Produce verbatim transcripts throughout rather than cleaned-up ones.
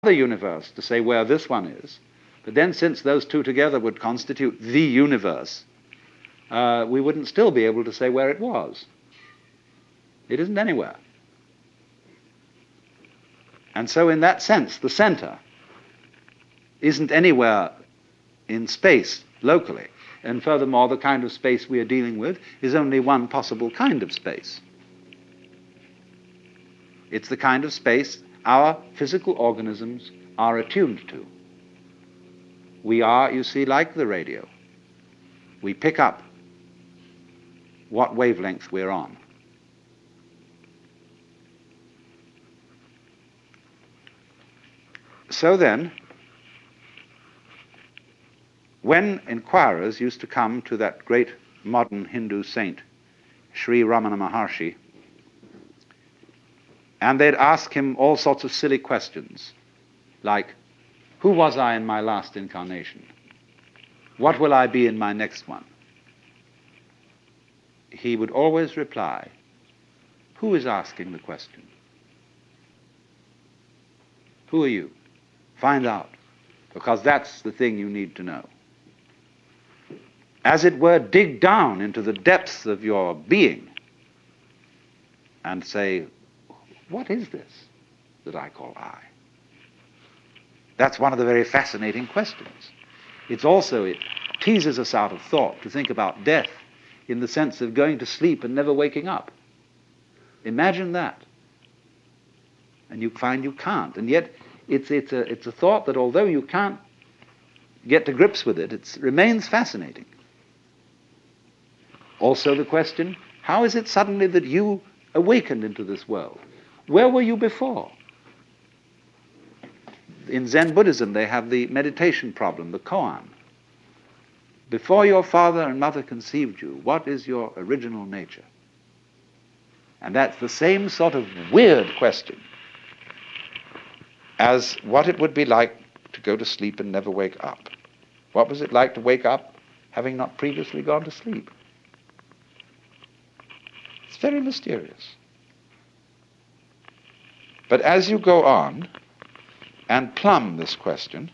universe to say where this one is, but then since those two together would constitute the universe, uh, we wouldn't still be able to say where it was. It isn't anywhere. And so in that sense, the center isn't anywhere in space locally. And furthermore, the kind of space we are dealing with is only one possible kind of space. It's the kind of space our physical organisms are attuned to. We are, you see, like the radio. We pick up what wavelength we're on. So then, when inquirers used to come to that great modern Hindu saint, Sri Ramana Maharshi, and they'd ask him all sorts of silly questions, like, who was I in my last incarnation? What will I be in my next one? He would always reply, who is asking the question? Who are you? Find out, because that's the thing you need to know. As it were, dig down into the depths of your being and say, what is this that I call I? That's one of the very fascinating questions. It's also, it teases us out of thought to think about death in the sense of going to sleep and never waking up. Imagine that. And you find you can't. And yet, it's, it's, a, it's a thought that although you can't get to grips with it, it remains fascinating. Also the question, how is it suddenly that you awakened into this world? Where were you before? In Zen Buddhism, they have the meditation problem, the koan. Before your father and mother conceived you, what is your original nature? And that's the same sort of weird question as what it would be like to go to sleep and never wake up. What was it like to wake up having not previously gone to sleep? It's very mysterious. But as you go on and plumb this question,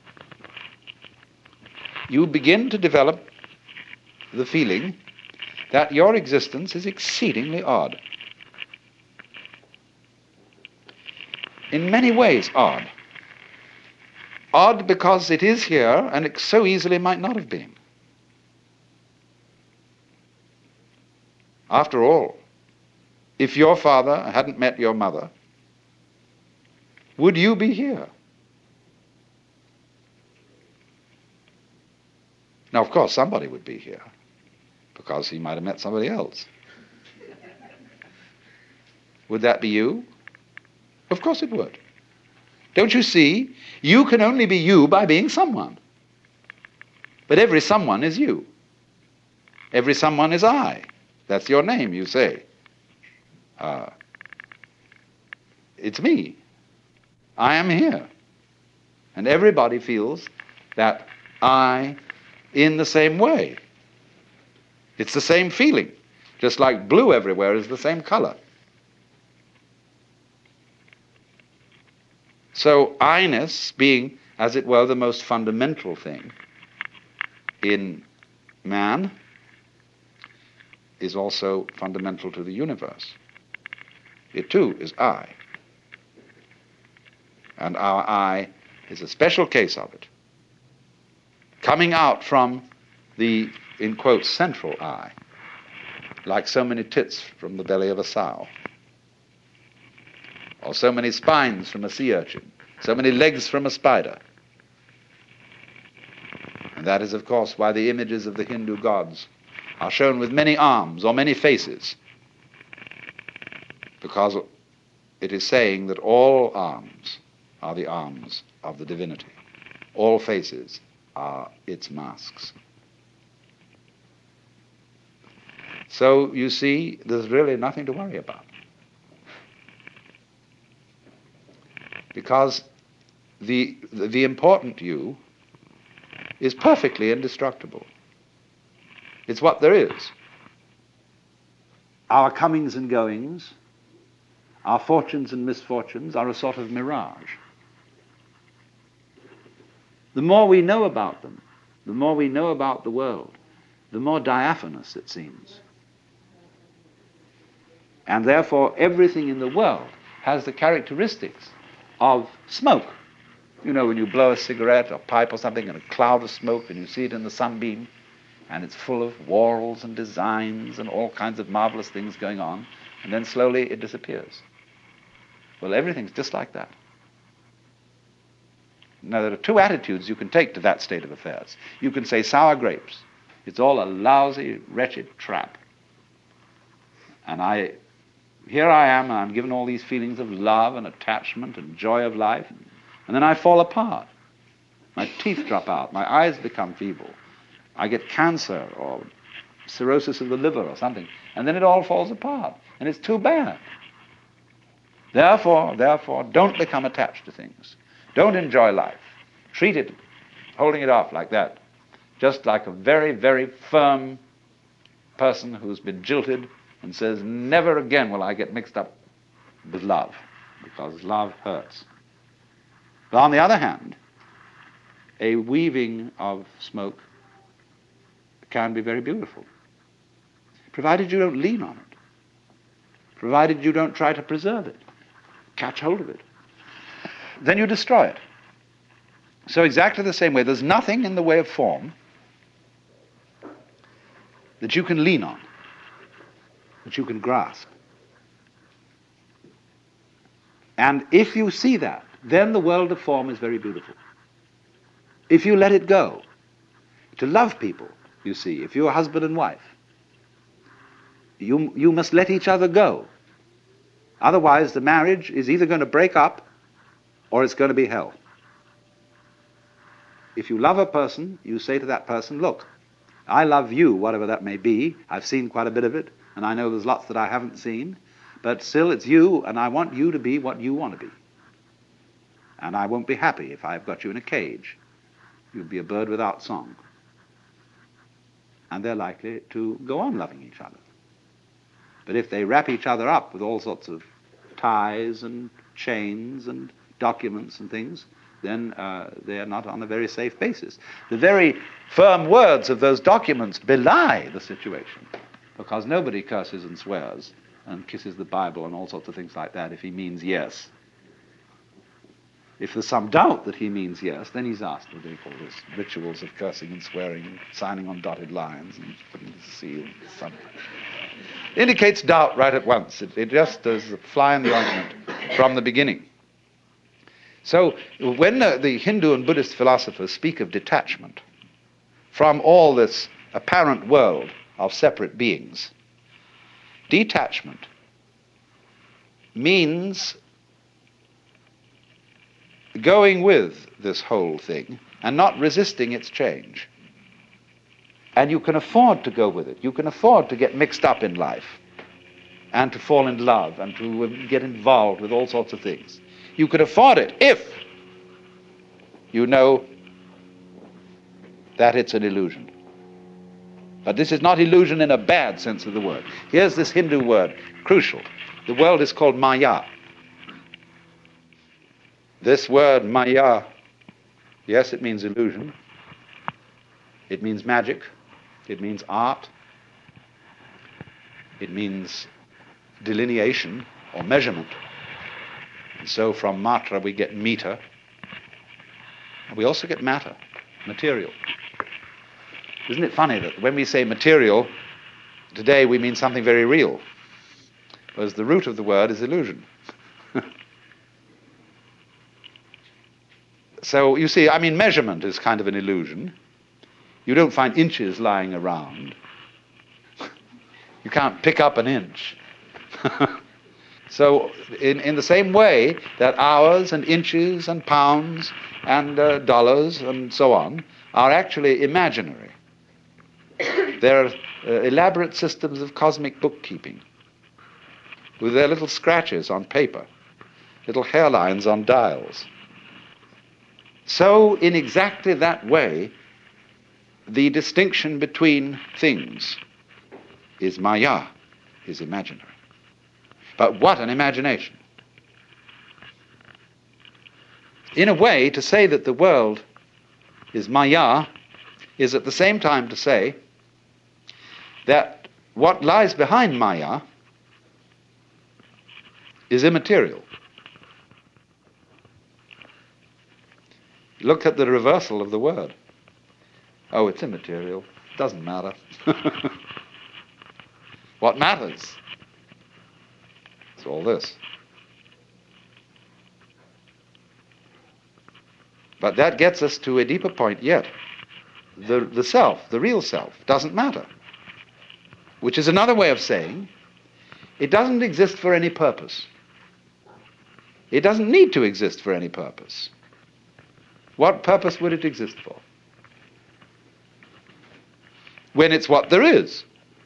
you begin to develop the feeling that your existence is exceedingly odd. In many ways odd. Odd because it is here and it so easily might not have been. After all, if your father hadn't met your mother, would you be here? Now, of course, somebody would be here, because he might have met somebody else. Would that be you? Of course it would. Don't you see? You can only be you by being someone. But every someone is you. Every someone is I. That's your name, you say. Uh, it's me. I am here. And everybody feels that I in the same way. It's the same feeling. Just like blue everywhere is the same color. So I-ness being, as it were, the most fundamental thing in man is also fundamental to the universe. It too is I. And our I is a special case of it, coming out from the, in quotes, central I, like so many tits from the belly of a sow, or so many spines from a sea urchin, so many legs from a spider. And that is, of course, why the images of the Hindu gods are shown with many arms or many faces, because it is saying that all arms are the arms of the divinity. All faces are its masks. So, you see, there's really nothing to worry about. Because the, the, the important you is perfectly indestructible. It's what there is. Our comings and goings, our fortunes and misfortunes are a sort of mirage. The more we know about them, the more we know about the world, the more diaphanous it seems. And therefore, everything in the world has the characteristics of smoke. You know, when you blow a cigarette or pipe or something and a cloud of smoke and you see it in the sunbeam, and it's full of whorls and designs and all kinds of marvelous things going on, and then slowly it disappears. Well, everything's just like that. Now, there are two attitudes you can take to that state of affairs. You can say, sour grapes. It's all a lousy, wretched trap. And I, here I am, and I'm given all these feelings of love and attachment and joy of life, and then I fall apart. My teeth drop out, my eyes become feeble. I get cancer or cirrhosis of the liver or something, and then it all falls apart, and it's too bad. Therefore, therefore, don't become attached to things. Don't enjoy life. Treat it, holding it off like that, just like a very, very firm person who's been jilted and says, never again will I get mixed up with love, because love hurts. But on the other hand, a weaving of smoke can be very beautiful, provided you don't lean on it, provided you don't try to preserve it, catch hold of it. Then you destroy it. So exactly the same way, there's nothing in the way of form that you can lean on, that you can grasp. And if you see that, then the world of form is very beautiful. If you let it go, to love people, you see, if you're husband and wife, you, you must let each other go. Otherwise, the marriage is either going to break up or it's going to be hell. If you love a person, you say to that person, look, I love you, whatever that may be. I've seen quite a bit of it, and I know there's lots that I haven't seen, but still it's you, and I want you to be what you want to be. And I won't be happy if I've got you in a cage. You'll be a bird without song. And they're likely to go on loving each other. But if they wrap each other up with all sorts of ties and chains and documents and things, then uh, they are not on a very safe basis. The very firm words of those documents belie the situation, because nobody curses and swears and kisses the Bible and all sorts of things like that if he means yes. If there's some doubt that he means yes, then he's asked, what do you call this, rituals of cursing and swearing and signing on dotted lines and putting the seal, something. Indicates doubt right at once. It, it just does a fly in the ointment from the beginning. So when uh, the Hindu and Buddhist philosophers speak of detachment from all this apparent world of separate beings, detachment means going with this whole thing and not resisting its change. And you can afford to go with it. You can afford to get mixed up in life and to fall in love and to get involved with all sorts of things. You can afford it if you know that it's an illusion. But this is not illusion in a bad sense of the word. Here's this Hindu word, crucial. The world is called Maya. This word Maya, yes, it means illusion. It means magic. It means art. It means delineation or measurement. And so from matra we get meter. And we also get matter, material. Isn't it funny that when we say material, today we mean something very real, whereas the root of the word is illusion. So you see, I mean, measurement is kind of an illusion. You don't find inches lying around. You can't pick up an inch. So in, in the same way that hours and inches and pounds and uh, dollars and so on are actually imaginary. They're uh, elaborate systems of cosmic bookkeeping with their little scratches on paper, little hairlines on dials. So in exactly that way, the distinction between things is Maya, is imaginary. But what an imagination! In a way, to say that the world is Maya, is at the same time to say that what lies behind Maya is immaterial. Look at the reversal of the word. Oh, it's immaterial. Doesn't matter. What matters? It's all this. But that gets us to a deeper point yet. The, the self, the real self, doesn't matter. Which is another way of saying it doesn't exist for any purpose. It doesn't need to exist for any purpose. What purpose would it exist for? When it's what there is.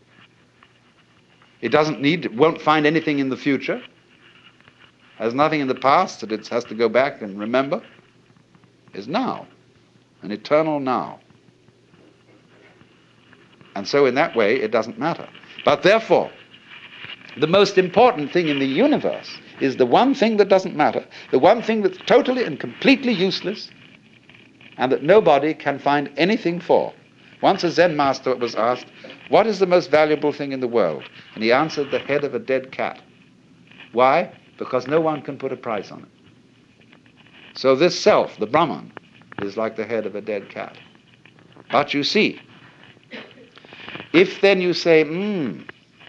It doesn't need, it won't find anything in the future, has nothing in the past that it has to go back and remember. Is now, an eternal now. And so in that way, it doesn't matter. But therefore, the most important thing in the universe is the one thing that doesn't matter, the one thing that's totally and completely useless, and that nobody can find anything for. Once a Zen master was asked, what is the most valuable thing in the world? And he answered, the head of a dead cat. Why? Because no one can put a price on it. So this self, the Brahman, is like the head of a dead cat. But you see, if then you say, hmm,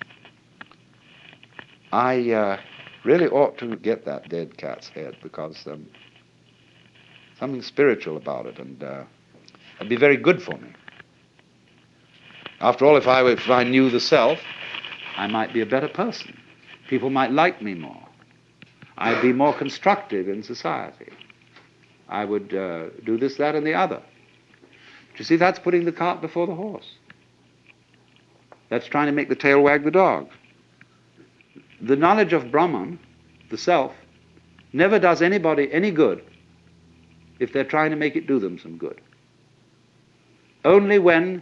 I uh, really ought to get that dead cat's head because um, something spiritual about it, and uh, it'd be very good for me. After all, if I, if I knew the self, I might be a better person. People might like me more. I'd be more constructive in society. I would uh, do this, that, and the other. But you see, that's putting the cart before the horse. That's trying to make the tail wag the dog. The knowledge of Brahman, the self, never does anybody any good if they're trying to make it do them some good. Only when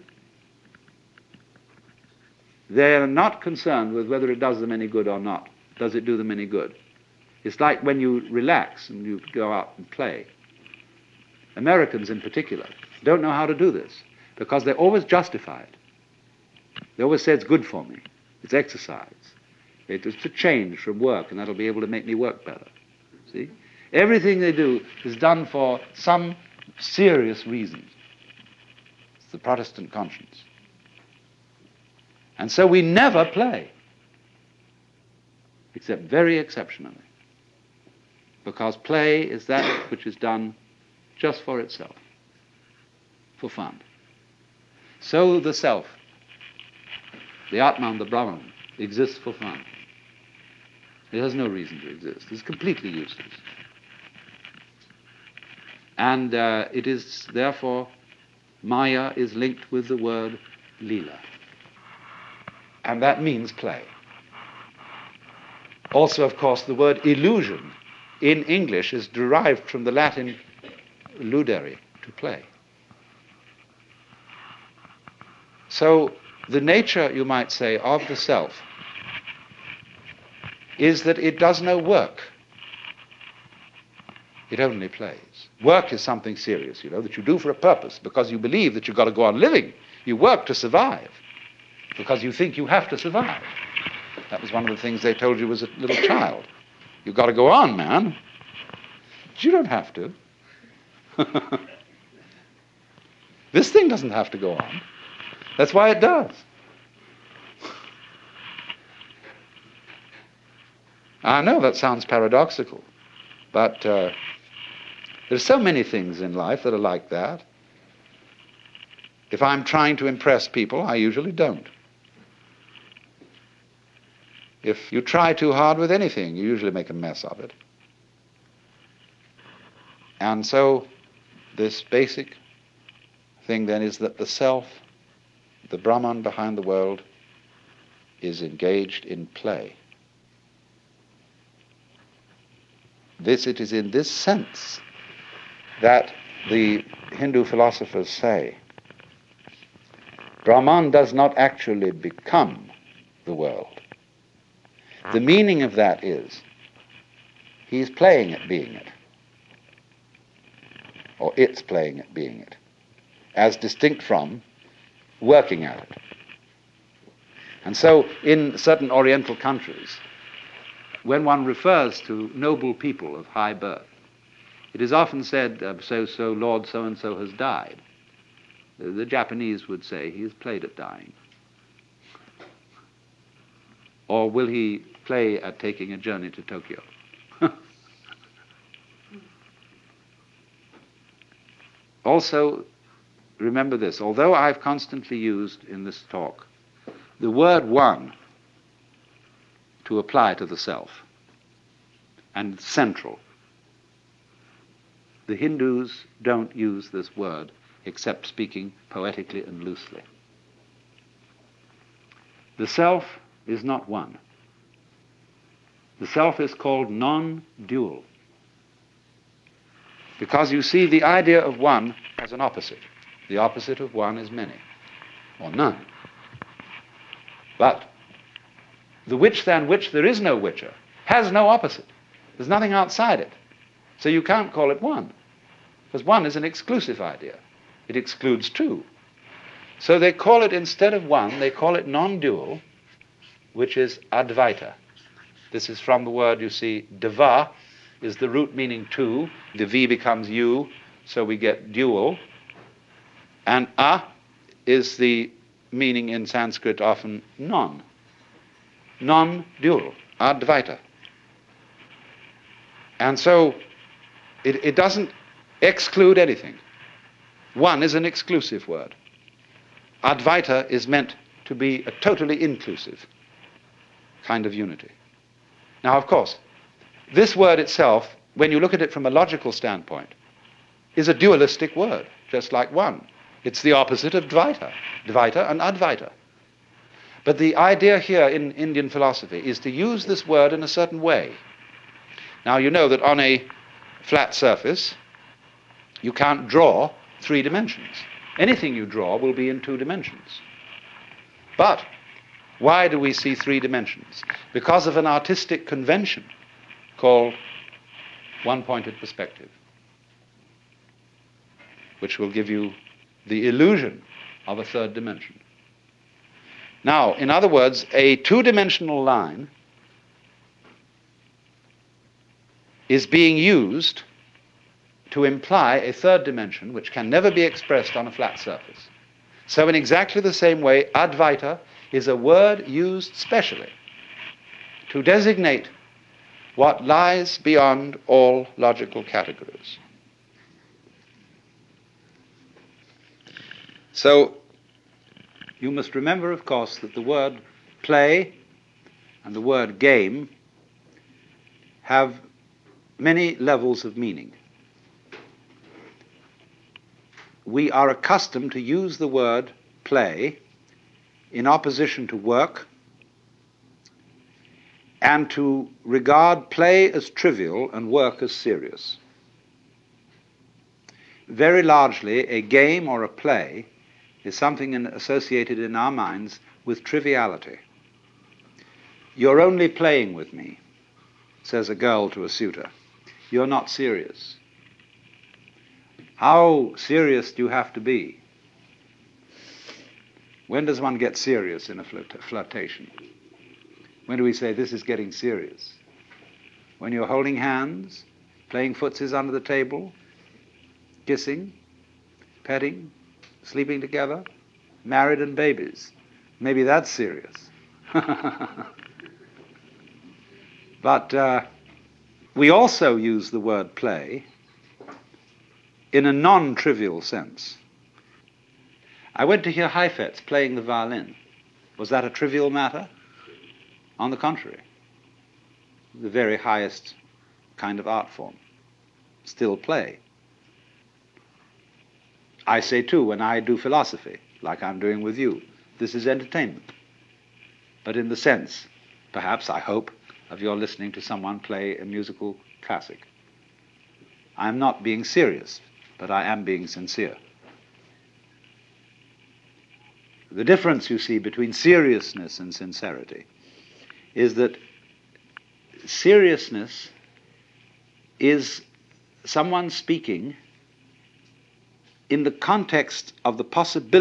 they're not concerned with whether it does them any good or not, does it do them any good. It's like when you relax and you go out and play. Americans in particular don't know how to do this because they're always justified. They always say it's good for me. It's exercise. It's to change from work, and that'll be able to make me work better. See? Everything they do is done for some serious reason. It's the Protestant conscience. And so we never play, except very exceptionally, because play is that which is done just for itself, for fun. So the self, the Atman, the Brahman, exists for fun. It has no reason to exist. It's completely useless. And uh, it is, therefore, Maya is linked with the word lila. And that means play. Also, of course, the word illusion in English is derived from the Latin ludere, to play. So the nature, you might say, of the self is that it does no work. It only plays. Work is something serious, you know, that you do for a purpose because you believe that you've got to go on living. You work to survive because you think you have to survive. That was one of the things they told you as a little child. You've got to go on, man. But you don't have to. This thing doesn't have to go on. That's why it does. I know that sounds paradoxical, but uh, there's so many things in life that are like that. If I'm trying to impress people, I usually don't. If you try too hard with anything, you usually make a mess of it. And so this basic thing then is that the self, the Brahman behind the world, is engaged in play. This, it is in this sense that the Hindu philosophers say Brahman does not actually become the world. The meaning of that is he's playing at being it, or it's playing at being it. as distinct from working at it. And so in certain Oriental countries, when one refers to noble people of high birth, it is often said, uh, so-so, Lord so-and-so has died. The, the Japanese would say, he has played at dying. Or will he play at taking a journey to Tokyo? Also, remember this, although I've constantly used in this talk the word one to apply to the self and central, the Hindus don't use this word except speaking poetically and loosely. The self is not one. The self is called non-dual, because you see the idea of one as an opposite. The opposite of one is many, or none. But the which than which there is no whicher has no opposite. There's nothing outside it. So you can't call it one, because one is an exclusive idea. It excludes two. So they call it, instead of one, they call it non-dual, which is Advaita. This is from the word, you see, Deva is the root meaning two. The V becomes U, so we get dual. And A is the meaning in Sanskrit often non. Non-dual, Advaita. And so it, it doesn't exclude anything. One is an exclusive word. Advaita is meant to be a totally inclusive kind of unity. Now, of course, this word itself, when you look at it from a logical standpoint, is a dualistic word, just like one. It's the opposite of Dvaita, Dvaita and Advaita. But the idea here in Indian philosophy is to use this word in a certain way. Now, you know that on a flat surface, you can't draw three dimensions. Anything you draw will be in two dimensions. But why do we see three dimensions? Because of an artistic convention called one-pointed perspective, which will give you the illusion of a third dimension. Now, in other words, a two-dimensional line is being used to imply a third dimension which can never be expressed on a flat surface. So in exactly the same way, Advaita is a word used specially to designate what lies beyond all logical categories. So you must remember, of course, that the word play and the word game have many levels of meaning. We are accustomed to use the word play in opposition to work, and to regard play as trivial and work as serious. Very largely, a game or a play is something in, associated in our minds with triviality. You're only playing with me, says a girl to a suitor. You're not serious. How serious do you have to be? When does one get serious in a flirt- flirtation? When do we say this is getting serious? When you're holding hands, playing footsies under the table, kissing, petting, sleeping together, married and babies. Maybe that's serious. But uh, we also use the word play in a non-trivial sense. I went to hear Heifetz playing the violin. Was that a trivial matter? On the contrary, the very highest kind of art form. Still play. I say too, when I do philosophy, like I'm doing with you, this is entertainment. But in the sense, perhaps, I hope, of your listening to someone play a musical classic. I am not being serious, but I am being sincere. The difference, you see, between seriousness and sincerity is that seriousness is someone speaking in the context of the possibility